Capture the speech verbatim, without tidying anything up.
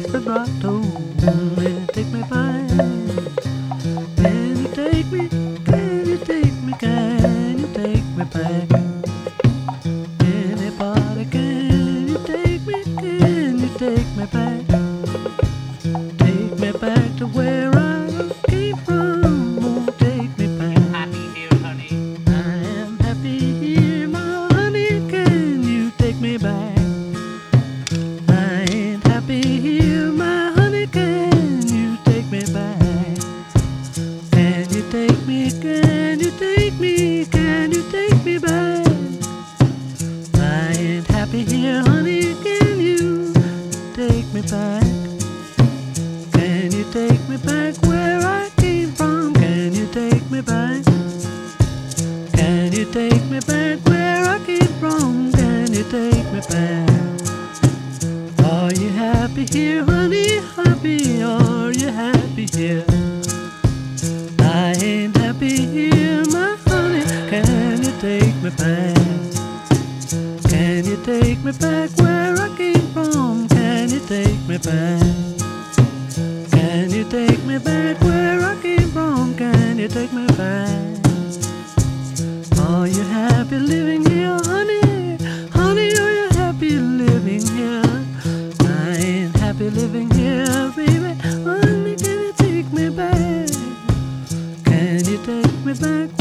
vibrato. Can you take me back? Can you take me? Can you take me? Can you take me back? Anybody, can you take me? Can you take me back? Take me back to where I came from. Oh, take me back. Happy here, honey. I am happy here, my honey. Can you take me back? I ain't happy here, my honey. Can you take me back? Can you take me? Can you take me? Can you take me back? I ain't happy here, honey. Can you take me back? Can you take me back where I came from? Can you take me back? Can you take me back where I came from? Can you take me back? Are you happy here, honey? Happy? Are you happy here? I ain't happy here, my honey. Can you take me back? Can you take me back where I came from? Can you take me back? Can you take me back where I came from? Can you take me back? Are you happy living here, honey? Honey, are you happy living here? I ain't happy living here, baby. Honey, can you take me back? Can you take me back